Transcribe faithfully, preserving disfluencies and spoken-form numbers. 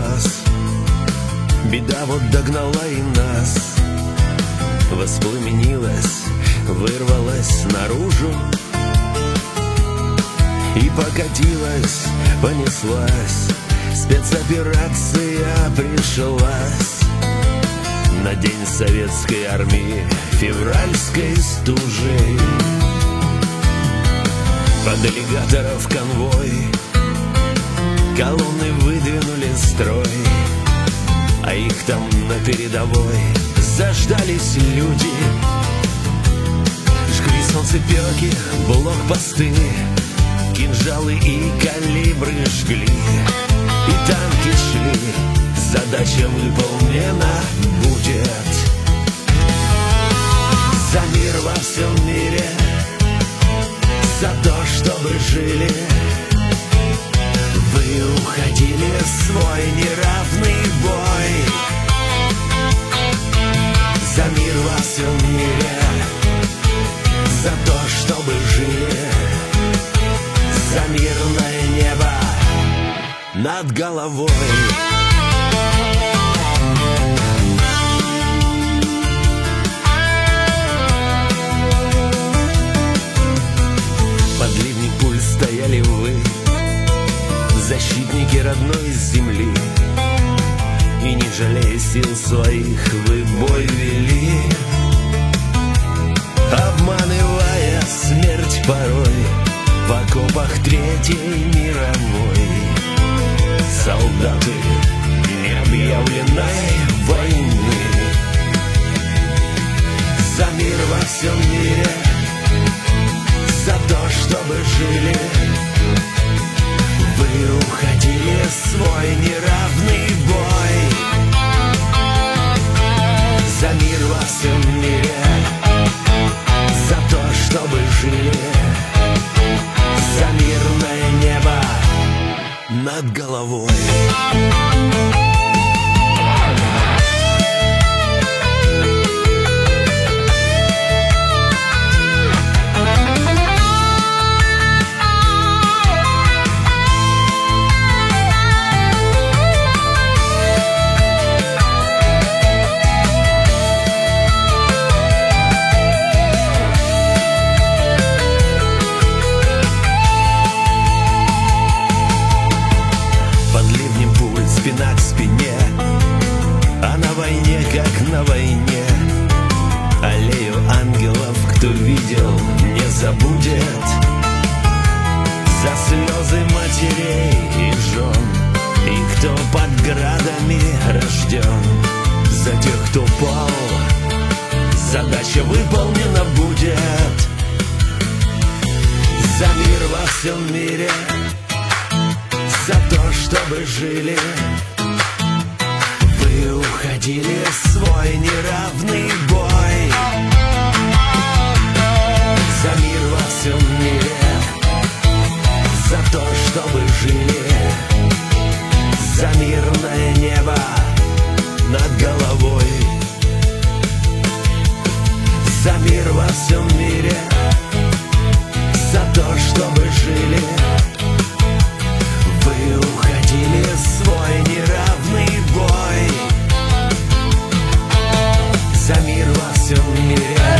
глаз. Беда вот догнала и нас, воспламенилась, вырвалась наружу и покатилась, понеслась. Спецоперация пришлась на день советской армии февральской стужи. Под аллигаторов конвой колонны выдвинули строй, а их там на передовой заждались люди. Жгли солнцепёки, блокпосты, кинжалы и калибры жгли, и танки шли, задача выполнена будет. За мир во всем мире, за то, чтобы жили, вы уходили в свой неравный бой. За мир во всем мире, за то, чтобы жили, за мирное небо над головой. Под ливнем пуль стояли вы, защитники родной земли, и не жалея сил своих вы бой вели, обманывая смерть порой в окопах Третьей мировой. Солдаты необъявленной войны, за мир во всем мире, за то, чтобы жили, вы уходили в свой неравный бой. За мир во всем мире, за то, чтобы жили, за мирное небо над головой. Спина к спине, а на войне, как на войне, аллею ангелов кто видел, не забудет. За слезы матерей и жен, и кто под градами рожден, за тех, кто пал, задача выполнена будет. За мир во всем мире, за то, чтобы жили, вы уходили в свой неравный бой. За мир во всем мире, за то, чтобы жили, за мирное небо над головой. За мир во всем мире, за то, чтобы жили, вы уходили в свой неравный бой. За мир во всем мире,